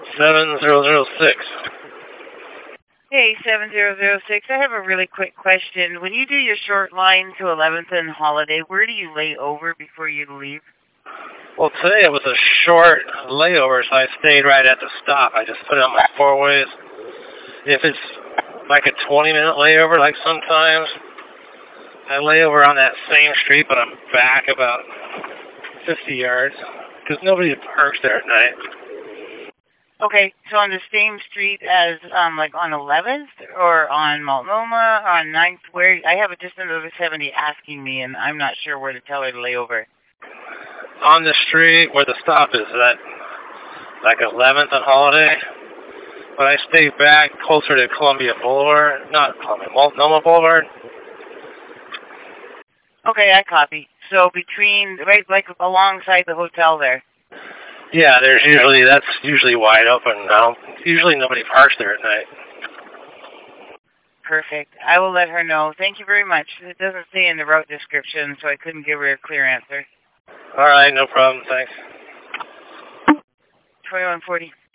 7006. Hey, 7006. I have a really quick question. When you do your short line to 11th and Holiday, where do you lay over before you leave? Well, today it was a short layover, so I stayed right at the stop. I just put it on my four ways. If it's like a 20-minute layover, like sometimes, I lay over on that same street, but I'm back about 50 yards, because nobody parks there at night. Okay, so on the same street as, like on 11th, or on Multnomah, or on 9th, where, I have a distance over 70 asking me, and I'm not sure where to tell her to lay over. On the street where the stop is, at like 11th and Holiday, but I stay back closer to Columbia Boulevard, not Columbia, Multnomah Boulevard. Okay, I copy. So between, right, like alongside the hotel there. Yeah, that's usually wide open now. Usually nobody parks there at night. Perfect. I will let her know. Thank you very much. It doesn't say in the route description, so I couldn't give her a clear answer. All right, no problem. Thanks. 2140.